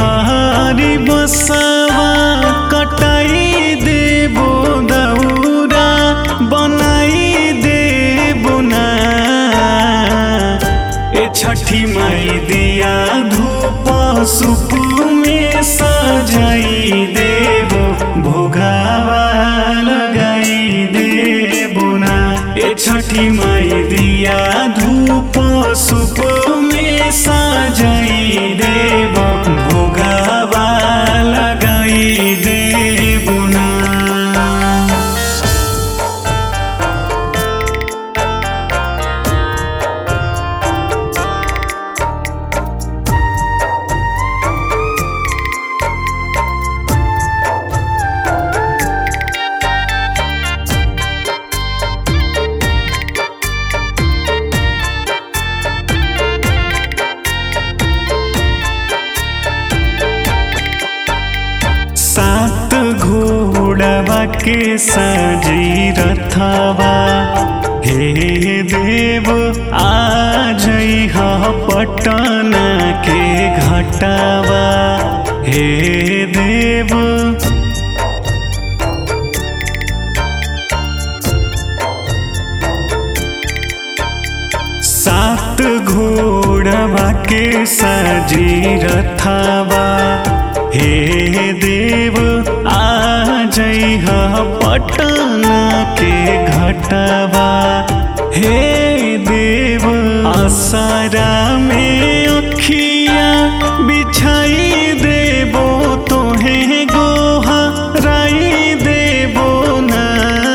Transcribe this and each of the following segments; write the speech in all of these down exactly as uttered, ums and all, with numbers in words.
हारी बसवा कटाई देबो दौरा बनाई देबो ना। ए छठी माई दिया धूप सुप में सजाई देबो भोगावा लगाई देबो ना। ए छठी माई दिया धूप सुप में सजाई देबो भोगावा लगाई देबो ना। सात घोड़वा के सजी रथवा हे देव आ जइहा पटना के घाटवा हे देव। सात घोड़वा के सजी रथवा हे देव आ जइहा पटना के घाटवा हे देव। आसरा में अखिया बिछाई देबो तोहे गोहराई देबो ना।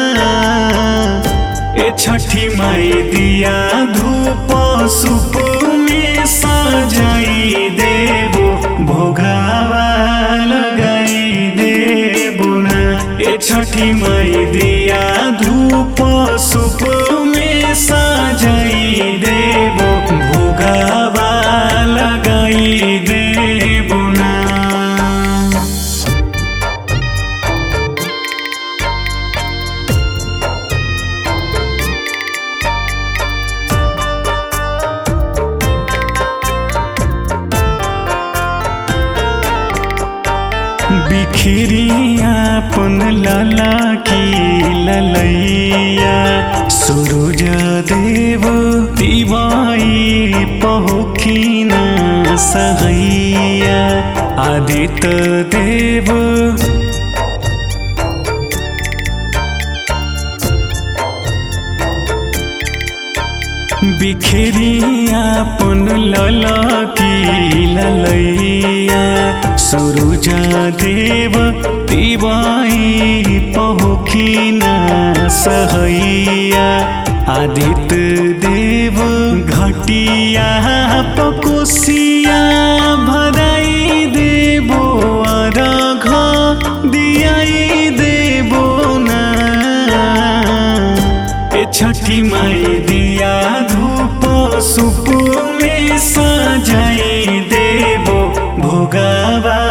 ए छठी माई दिया धूप सुप में सजाई देबो भोगावा लगाई देबो ना। ए छठी माई दिया धूप सुप में सजाई देबो भोगावा लगाई देबो ना। बिखरिया अपन लाला की ललैया सूरज देव दिवाई पहुखिन सहैया आदित्य देव। बिखरिया अपन लाला की ललैया सूरज देव दिवाई पहुखिन सहैया आदित्य देव। घटिया पकुसिया भराई देबो अर्घ दियाई देबो ना। ए छठी माई दिया धूप सुप में सजाई देबो भोगावा